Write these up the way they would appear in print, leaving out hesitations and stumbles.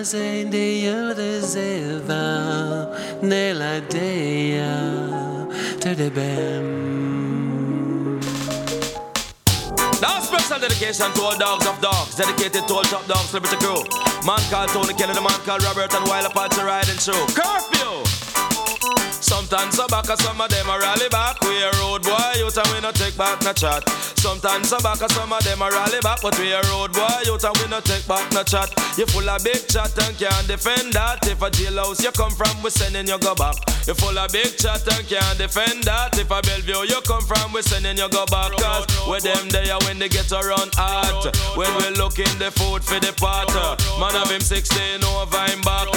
zijn de Joden zelva, nella dea, te de bem. Now special dedication to all dogs of dogs, dedicated to all top dogs, Liberty Crew. Man called Tony Kelly, the man called Robert, and Wilder Party riding through. Curfew! Sometimes I back, some of them a rally back. We a road boy, youth and we no take back no chat. Sometimes I back, some of them a rally back, but we a road boy, youth and we no take back no chat. You full of big chat and can't defend that. If a jailhouse you come from, we sending you go back. You full of big chat and can't defend that. If a Bellevue you come from, we sending you go back. Cause with them there when they get around hot. When we look in the food for the pot. Man have him 16 over him back.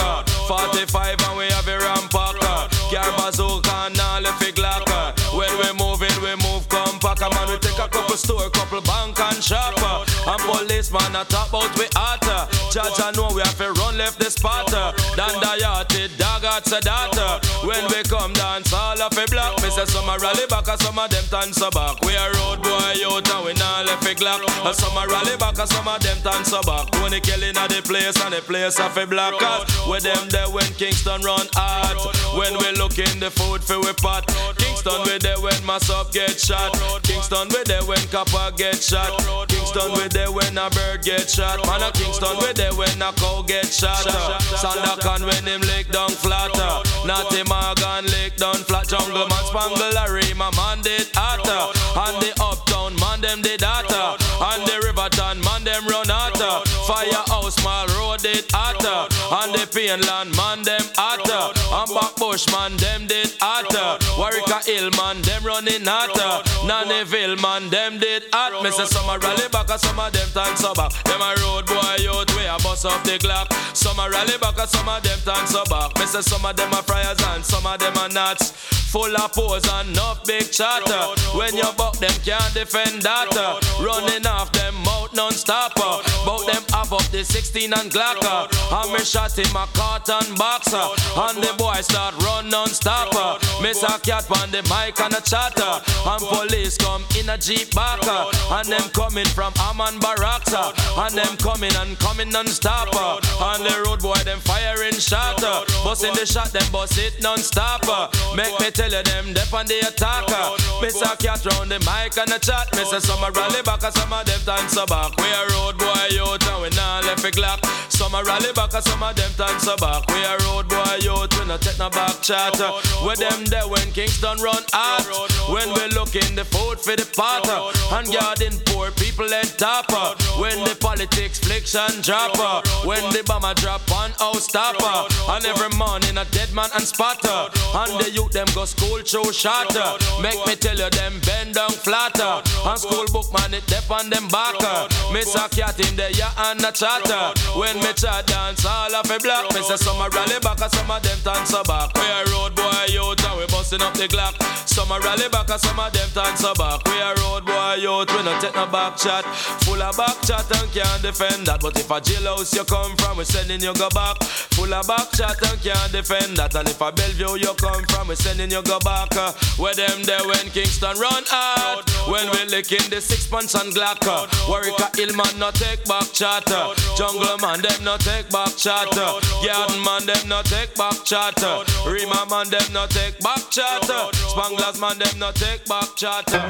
45 and we have a rampacker. Car bazooka and all the fig locker. When we move compact. Man, we take a couple store, couple bank and shop. And policeman a top out we hotter. Judge I know we have to run left the spot. Dan the dog at Sadata. When we come dance all of a block. Me say some a rally back and some of them dance back. We a road boy out and we not left a glock. And some a rally back and some of them dance back. Tony Kelly na the place and the place of a block. Cause with them there when Kingston run hard. When we look in the food for we pot. Kingston we there when mass up get shot. Kingston we there when copper get shot. Kingston we there when a bird get shot. Man a Kingston we there when a cow get shot. Sandakan when him lick down flatter. Natty Morgan lick down flat. Jungle man spangle a Rima man did hotter. And the uptown man them did hotter. And the Riverton man them run hotter. Firehouse Mall Road did hotter. And the Pineland man them hotter. And Backbush man them did hotter. Warwick Hill man them running hotter. Nannyville man them did hot. Me say some a rally back and some of them dance back. Them a road boy out way a bust off the clock. Some a rally back and some of them dance back. Me say some of them a friars and some of them a nuts. Full of pose and enough big chatter. When you buck them can't defend that. Running off them mouth non-stop. Bout them half up the 16 and Glocker. And me shot him a carton boxer. And the boy start run non-stop. Miss a cat on the mic and a chatter. And police come in a jeep backer. And them coming from Amman Barracks. And them coming non-stop. And the road boy them firing shot. Busting the shot them bust it non-stop. Make me tell you them dep on the attacker. Miss a cat round the mic and a chat. Miss a some a rally back and some of them dance back. We a road boy out and we not left a glock. Some a rally back and some of them dance back. We a road boy out, we no take no back chat. With them there when Kingston run out. When we look in the food for the pot. And guarding poor people and top. When the politics fliction drop. When the bomber drop on house stopper. And every morning a dead man and spotter. And the youth them go school show shatter. Make me tell you them bend down flatter. And school book man it dep on them backer. Miss a cat in there yeah and a chatter. When me chat dance all of a block. Me say some a rally back and some of them dance back. We a road boy out and we busting up the Glock. Some a rally back and some of them dance back. We a road boy out, we no take no back chat. Full of back chat and can't defend that. But if a jailhouse you come from, we sending you go back. Full of back chat and can't defend that. And if a Bellevue you come from, we sending you go back. Where them there when Kingston run out. When we lick in the 6 punch and Glocker. Warwick Hill man no take back chatter. Jungle man them no take back chatter. Garden man them no take back chatter. Rima man them no take back chatter. Spanglers man them no take back chatter.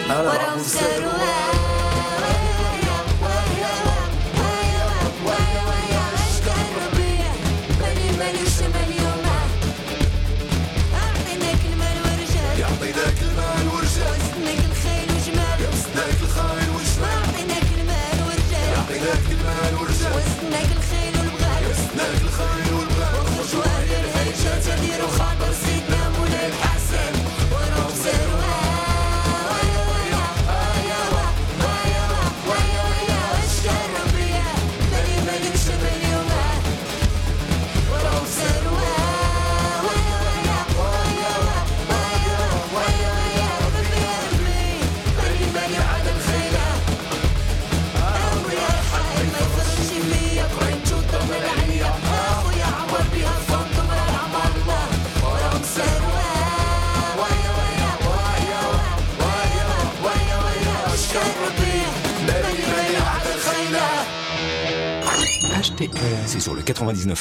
وراهم ساروا يعطيناك المال ورجال وزنك الخيل وجمال يوزناك الخيل والجمال يعطيناك المال ورجال يعطيناك المال ورجال وزنك الخيل والبغال يوزناك الخيل والبغال وخرجوا أهل الهيجات يديروا خاطر سيدنا مولاي الحسن وراهم ساروا أشكال ربيع مالي مالك شمال يومه وراهم ساروا C'est sur le 99.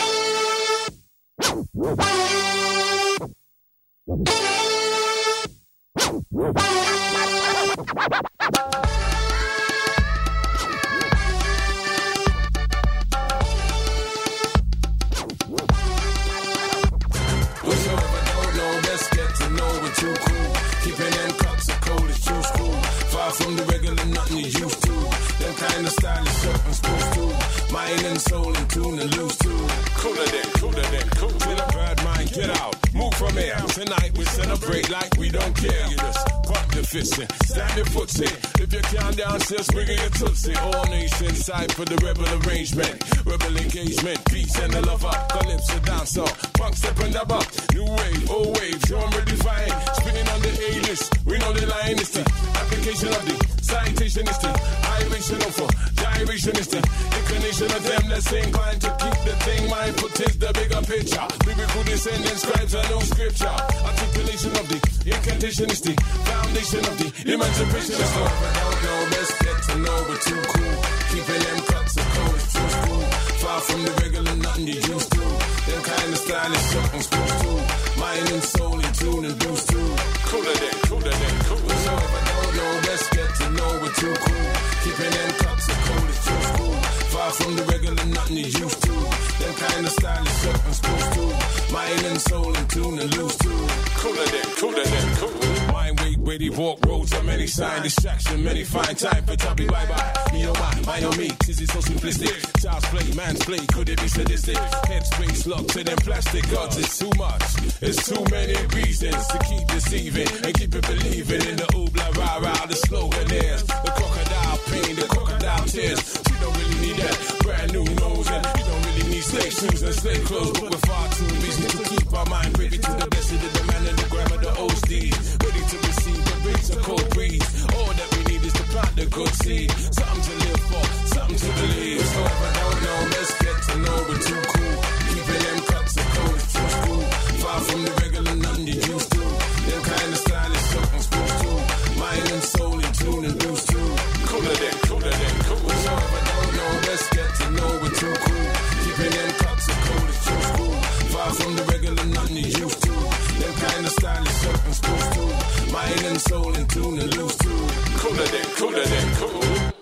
From the regular, nothing you used to. Them kind of stylish stuff I'm supposed to. Mind and soul in tune and loose too. Cooler than cool. With a bad mind, get out. Move from here. Tonight we celebrate like we don't care. You just pump your fist in, stand your foot in. If you can't dance, just bring in your tootsie. All nations side for the rebel arrangement. Rebel engagement, peace and the lover. Calypso dancer, punk stepping the up. New wave, old wave, genre defined. Spinning on the A-list, we know the line is the application of the citation is the iration of for gyration is the inclination of them that's inclined to keep the thing mindful is the bigger picture. Biblical descendants, scribes are no scripture. Articulation of the incantation is the foundation of the emancipation. Just know if I don't know, best get to know, but too cool. Keeping them cuts of cold is too cool. Far from the regular, nothing you used to. Them kind of style is something supposed to. Mind and soul in tune and boost too. Cooler than cool. So if I don't know, best get to know, but too cool. Keeping them cups of cold is too cool. Far from the regular, nothing you used to. Them kind of style is something supposed to. Mind and soul in tune and loose too. Cooler than cool. Mind where they walk roads of many sign distraction, many find time for topic bye-bye. Me or mine or me, is it so simplistic? Child's play, man's play, could it be sadistic? Headspace locked to them plastic gods, it's too much. It's too many reasons to keep deceiving and keep it believing in the oobla rah-rah, the slogan is the crocodile pain, the crocodile tears. You don't really need that brand new nose and you don't really need slave shoes and slave clothes, but we're far too busy to keep our mind privy to the blessed of the man and the grammar, the old steed, ready to receive the rates of cold breeze. All that we need is to plant the good seed, something to live for, something to believe. So if I don't know, let's get to know, but too cool. Keeping them cuts of cold is too cool. Far from the regular, nothing you used to. Them kind of style is something supposed to. Mind and soul in tune and loose too. Cooler than cool. So if I don't know, let's get to know, but too cool. Keeping them cuts of cold is too cool. Far from the regular, nothing you used to. Them kind of style is something supposed to. Mind and soul in tune and loose too. Cooler than cool.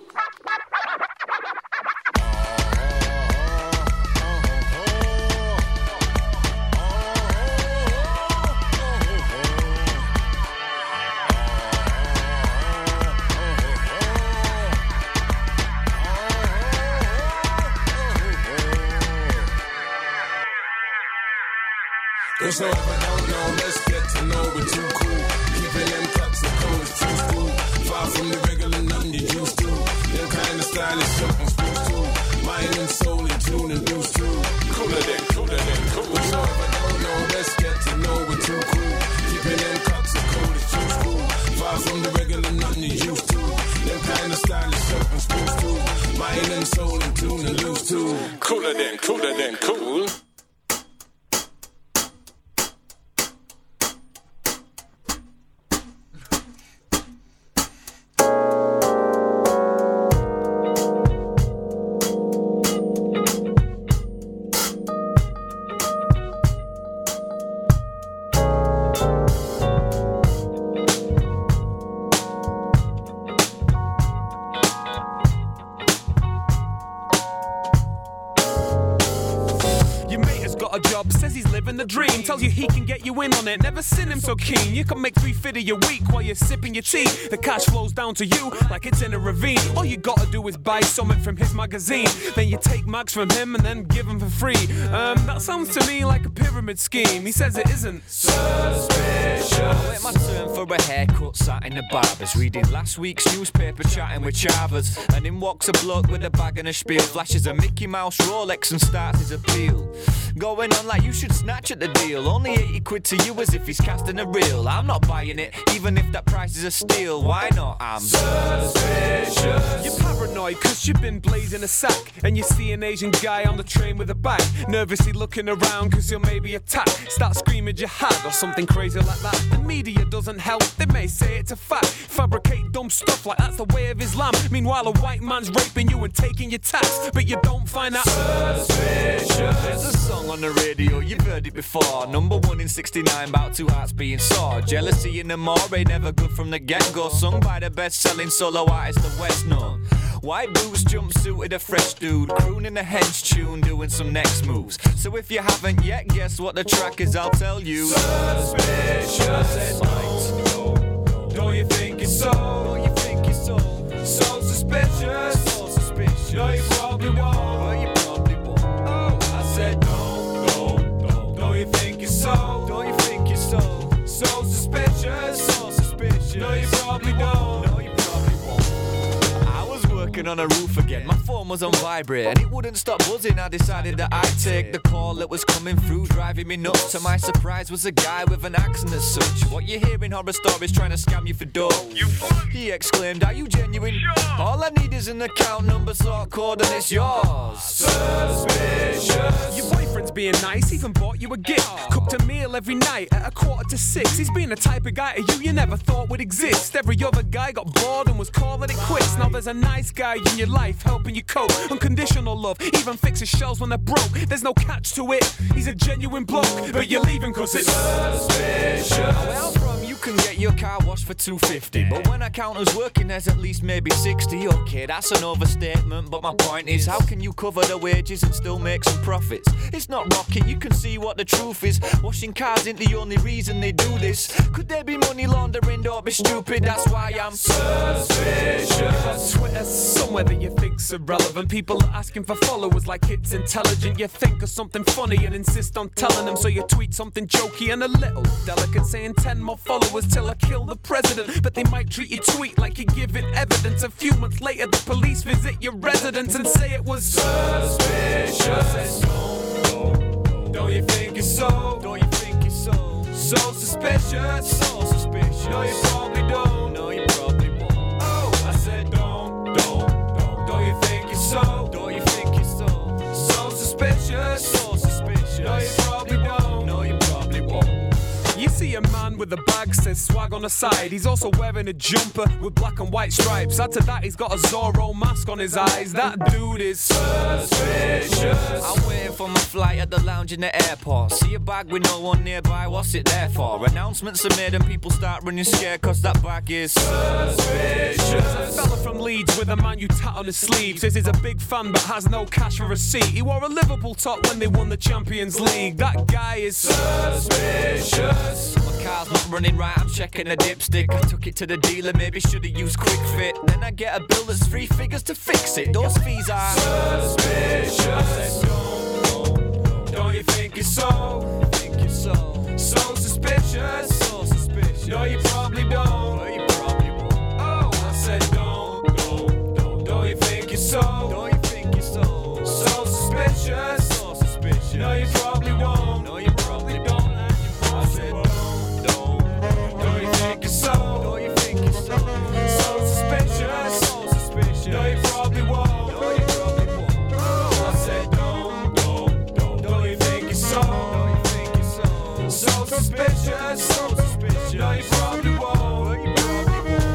So if I don't know, let's get to know, but too cool. Keeping them cuts of cold is too cool. Far from the regular, nothing you used to. Them kind of style is something supposed to. Mind and soul in tune and loose too. Cooler than cool. So if I don't know, let's get to know, but too cool. Keeping them cuts of cold is too cool. Far from the regular, nothing you used to. Them kind of style is something supposed to. Mind and soul in tune and loose too. Cooler than cool. tells you he can get you in on it. Never seen him so keen. You can make $350 a week while you're sipping your tea. The cash flows down to you like it's in a ravine. All you gotta do is buy something from his magazine. Then you take mags from him and then give them for free. That sounds to me like a pyramid scheme. He says it isn't. Suspicious. I wait my turn for a haircut, sat in the barber's, reading last week's newspaper, chatting with Chavez. And in walks a bloke with a bag and a spiel, flashes a Mickey Mouse Rolex and starts his appeal. Going on like you should snatch at the deal. Only 80 quid to you as if he's casting a reel. I'm not buying it, even if that price is a steal. Why not? I'm suspicious. You're paranoid cause you've been blazing a sack, and you see an Asian guy on the train with a bag, nervously looking around cause he'll maybe attack. Start screaming jihad or something crazy like that. The media doesn't help, they may say it's a fact. Fabricate dumb stuff like that's the way of Islam. Meanwhile a white man's raping you and taking your tax, but you don't find out. Suspicious. There's a song on the radio, you've heard it before. Number 1 in 69, about 2 hearts being sore. Jealousy in the moray, never good from the get-go. Sung by the best-selling solo artist, the West known. White boots, jumpsuited, a fresh dude, crooning a hench tune, doing some next moves. So if you haven't yet guessed what the track is, I'll tell you. Suspicious. Don't you think it's so? Don't you think it's so? So suspicious. So suspicious. No, you probably won't. Well, you probably won't. Oh, I said don't you think it's so? Don't you think it's so? So suspicious. So suspicious. No, you probably don't. No, you probably won't. I was working on a roof again. My phone was on vibrate and it wouldn't stop buzzing. I decided that I'd take the call that was coming through, driving me nuts. To my surprise was a guy with an accent as such. What you hear in horror stories trying to scam you for dough. He exclaimed, are you genuine? Sure. All I need is an account number, sort code, and it's yours. Suspicious. Your boyfriend's being nice, even bought you a gift. Cooked a meal every night at 5:45. He's been the type of guy you never thought would exist. Every other guy got bored and was calling it quits. Now there's a nice guy in your life helping you cope. Unconditional love, even fixes shelves when they're broke. There's no catch to it, he's a genuine bloke. But you're leaving cause it's suspicious. Where I'm from, you can get your car washed for $250. But when accountant's working, there's at least maybe 60. Okay, that's an overstatement, but my point is, how can you cover the wages and still make some profits? It's not rocket, you can see what the truth is. Washing cars ain't the only reason they do this. Could there be money laundering? Don't be stupid, that's why I'm suspicious. On Twitter, somewhere that you think's irrelevant, people are asking for followers like it's intelligent. You think of something funny and insist on telling them, so you tweet something jokey and a little delicate, saying 10 more followers till I kill the president. But they might treat your tweet like you're giving evidence. A few months later the police visit your residence and say it was suspicious. Don't you think it's so? Don't you think it's so? So suspicious. So suspicious. No, you probably don't. No, you probably won't. Oh, I said don't you think it's so? Don't you think it's so? So suspicious. So suspicious. No, you probably don't. No, you probably won't. You see a man with a bag, says swag on the side. He's also wearing a jumper with black and white stripes. Add to that, he's got a Zorro mask on his eyes. That dude is suspicious. I'm waiting for my flight at the lounge in the airport. See a bag with no one nearby, what's it there for? Announcements are made and people start running scared cause that bag is suspicious. A fella from Leeds with a Man U tat on his sleeve says he's a big fan but has no cash for a seat. He wore a Liverpool top when they won the Champions League. That guy is suspicious. My car's not running right, I'm checking the dipstick. I took it to the dealer, maybe should've used Quick Fit. Then I get a bill that's 3 figures to fix it. Those fees are suspicious. I said don't you think it's so? Think it's so? So suspicious. So suspicious. No, you probably don't. No, you probably won't. Oh, I said don't you think it's so? Don't you think it's so? So suspicious. So suspicious. No, you probably won't. No, you probably don't. I said don't you think it's so? Don't you think it's so? So suspicious. So suspicious. No, you probably won't. No, you probably won't. Oh, I said don't you think it's so? Don't you think it's so? So suspicious. So suspicious. No, you probably won't. No, you probably won't.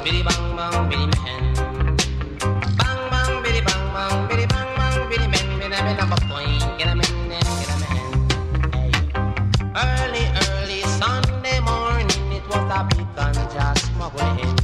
biddy bang bang, biddy man. Bang bang, biddy bang bang, biddy bang bang, biddy man. Biddy man, a coin, get a man, get a man. Early, early Sunday morning, it was a big ganja smuggling.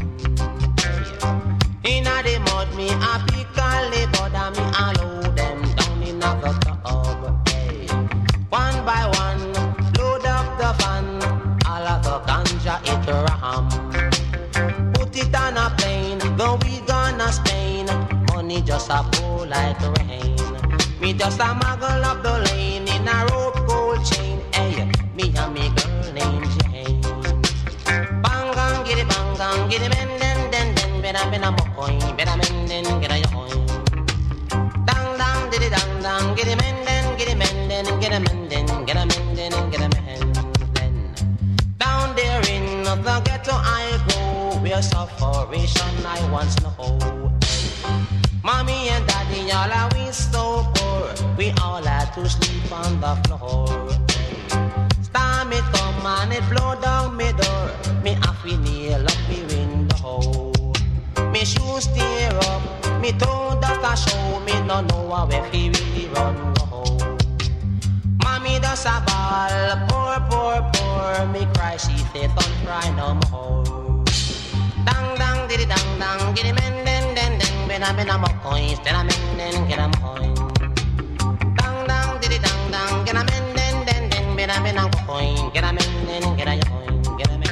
Inna the mud, me a pick a leg, but me a load them down in a the tub. One by one, load up the van, all of the ganja it ram. Put it on a plane, go we gonna Spain. Money just a pour like rain. Me just a muggle up the lane in a rope gold chain. Hey, me and me girl named Jane. Bangang, get it, men, den. Better men a mocoin, better men, den, get a yoin. Dang, dang, diddy, dang, get it, men, den, get a men, den, get a men, den, get a men, den, get a men, den. Down there in the ghetto I go, where sufferation I once know. Mommy and daddy all are we so poor, we all had to sleep on the floor. Storm it come and it blow down me door, me have to nail up me window. Me shoes tear up, me toe that a show, me no know where he really run go. Mommy does a ball, poor, me cry, she say don't cry no more. Dang, dang, diddy, dang, get him in, den, ben a mocoin, then a men, get a mocoin. Dang, dang, diddy, dang, get a men, den, ben a mocoin, get a men, get a yoin, get a men.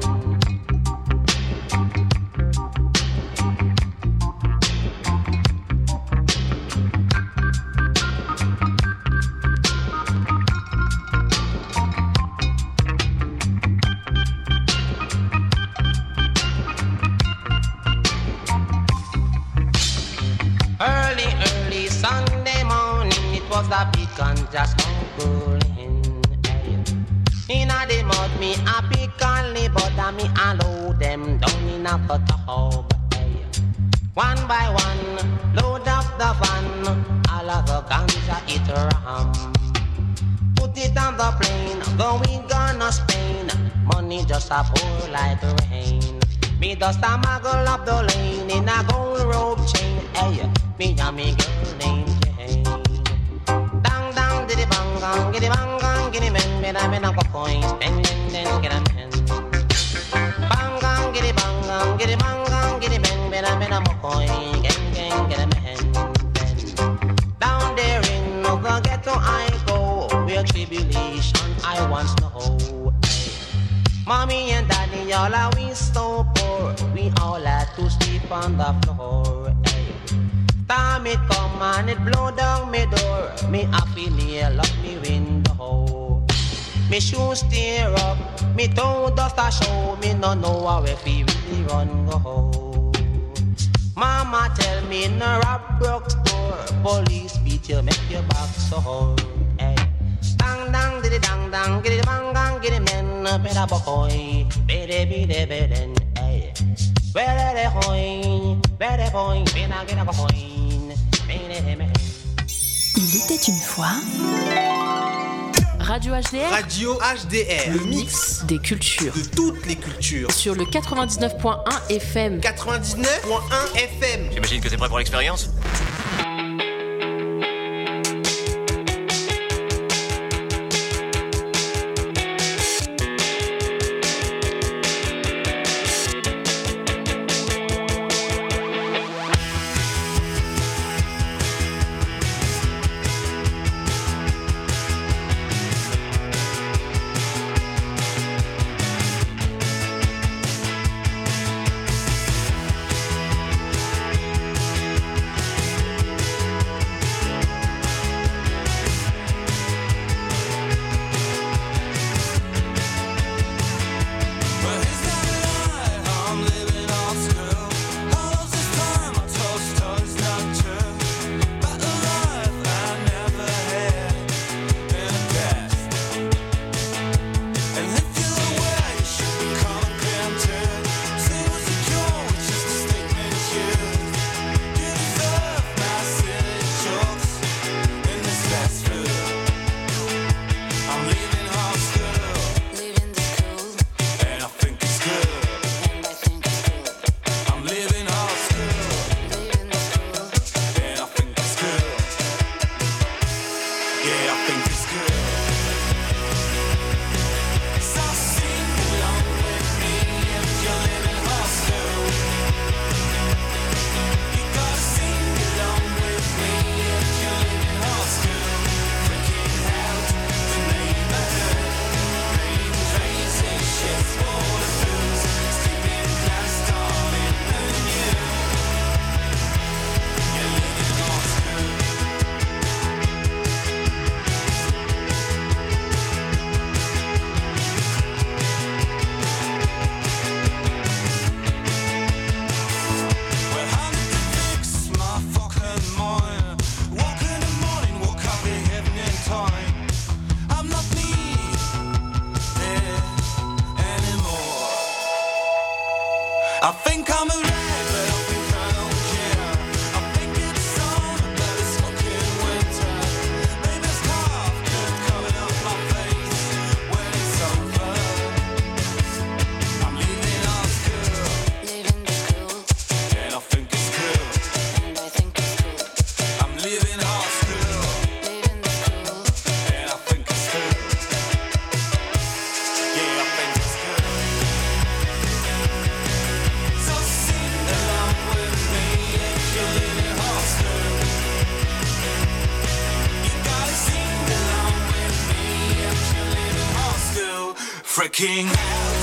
Early Sunday morning, it was a big ganja smuggling. Inna the mud, me a pick only, but me a load them down in a tub. One by one, load up the van, all of the ganja it ram. Put it on the plane, going gonna Spain. Money just a pour like rain. Me just a muggle up the lane in a gold rope chain. Hey, me and me girl named Jane. Dang, dang, diddy bang, gang, giddy bang, gang, giddy men, men a go coins, then, get a men. Bang, gang, giddy bang, gang, giddy men, men a go coin, gang, get a men. Down there in the ghetto I go, where tribulation I once know. Mommy and daddy all are we so poor, we all had to sleep on the floor. Time it come and it blow down me door, me happy nail up me window. Me shoes tear up, me toe dust a show, me no know where we really run go. Mama tell me in a rap broke store, police beat you, make your back sore. Hey. Dang, dang, diddy, dang, giddy, bang, gang, giddy men, better boy, biddy, hey. Where they hoin, better boy, better get a coin. Il était une fois. Radio HDR. Radio HDR. Le mix des cultures. De toutes les cultures. Sur le 99.1 FM. 99.1 FM. J'imagine que t'es prêt pour l'expérience ? I'm a rat, but I think I don't care. I think it's on, but it's fucking winter. Maybe it's cough coming up my face when it's over. I'm leaving our school, and I think it's cool. I'm leaving our school, and I think it's cool. Yeah, I think it's cool. So sing along with me if you're leaving our school. You gotta sing along with me if you're leaving our school. Freaking hell.